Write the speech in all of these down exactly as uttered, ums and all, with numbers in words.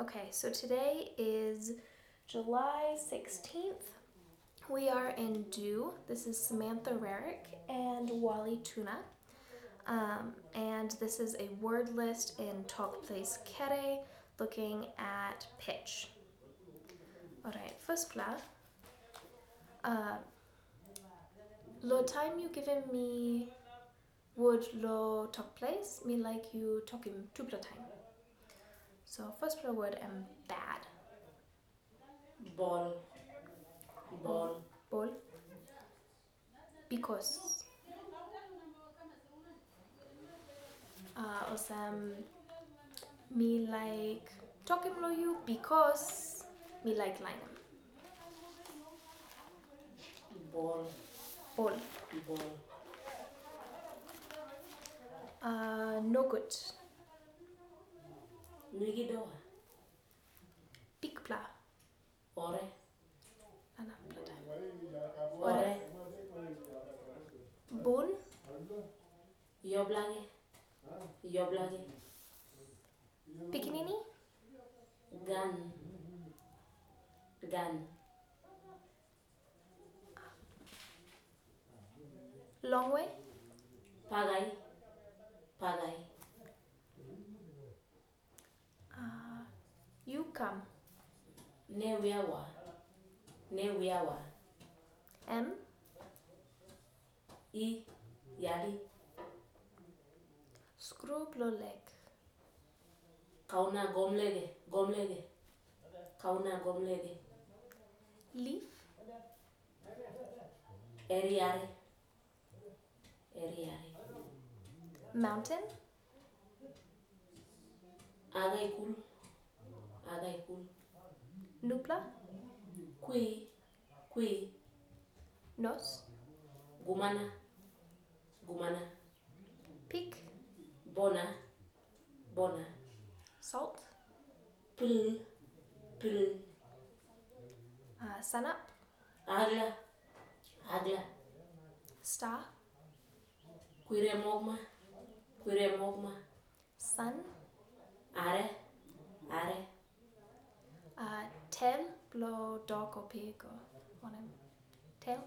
Okay, so today is July sixteenth. We are in Dew. This is Samantha Rarick and Wally Tuna. Um, and this is a word list in Talk Place Kere looking at pitch. Alright, first pla. Uh, lo time you given me would lo talk place, me like you talking tupla time. So first pla word am bad. Ball. Ball. Bol. Because. Uh, osam me like talking lo you because me like line. Ball. Bol. Ball. Uh, no good. Nuigidoa. Big pla. Ore. Ana pla time. Ore. Bon. Yoblage. Yoblage. Pikinini. Gun. Gun. Long way. Pagai. Pagai. Uh, you come. Newiawa. Newiawa. M. I. Yali. Screw blow leg. Kauna gomlege. Gomlege. Kauna gomlege. Leaf. Eriare. Eriare. Mountain. Agai kul. Agai kul. Nupla. Kui. Kui. Nos. Gumana. Gumana. Pick. Bona. Bona. Salt. Pil. Pil. Uh, sun up. Agla. Agla. Star. Quire mogma. Quire mogma. Sun. Are. Are. Uh, tail. Blow dog or pig or one of them. Tail.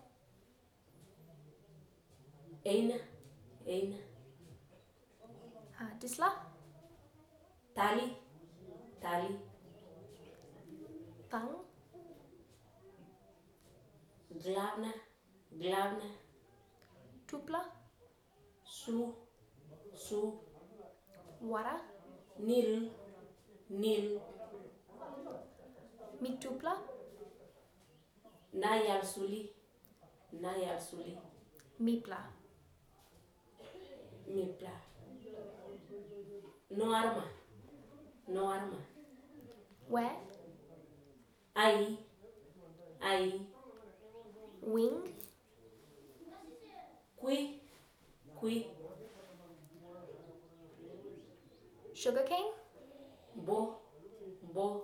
Eina. Eina. Uh, disla. Tali. Tali. Thang. Glavna. Glavna. Tupla. Su. Su. Wara. Nil. Nil. Mitupla. Nayal suli. Nayal suli. Mipla. Mipla. No arma. No arma. Where. Ai. Ai. Wing. Qui. Qui. Sugarcane. Bo. Bo.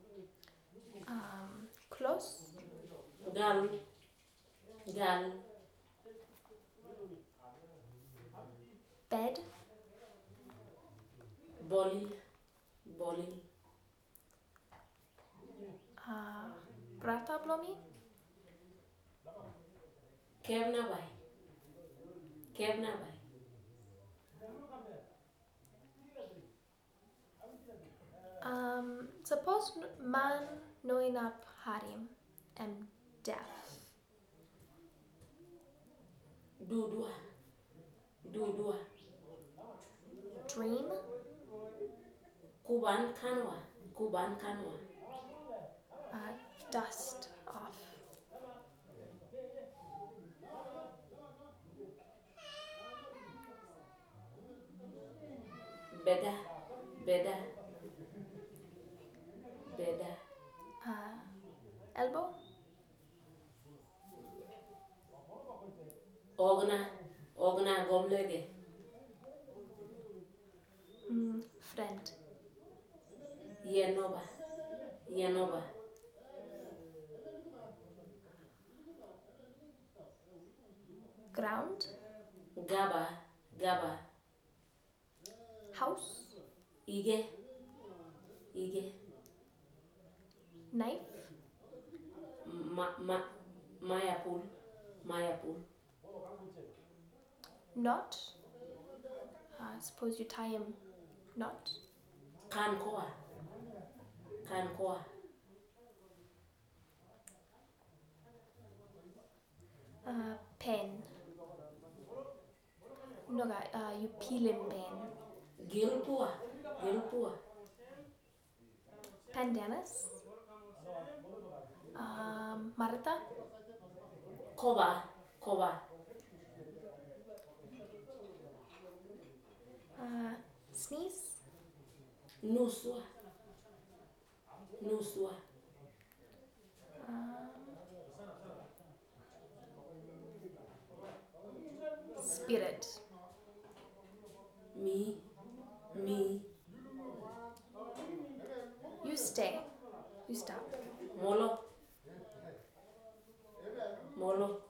Um, close. Gal. Gal. Bed. Bolil. Bolil. Uh, Brata blomi. Kevna bai. Kevna bai. Um, suppose man knowing up harim am deaf. Dudua. Dudua. Dream. Kuban kanwa. Kuban kanwa. Uh, dust off. Beda. Beda. Beda. Uh, elbow. Ogna. Ogna gomlege. Mm, friend. Yenoba. Yenoba. Ground. Gaba. Gaba. House. Ige. Ige. Knife. Ma ma mayapul. Mayapul. Knot. Uh, suppose you tie a knot. Kankoa. Kankoa. Uh, pen. No, guy. Uh, you peel in pen. Gilpua. Gilpua. Pandanus. Um, Marta. Koba. Koba. Uh, sneeze. Nuswa. Nuswa. Um, spirit. Me. Me. You stay. You stop. Molo. Molo.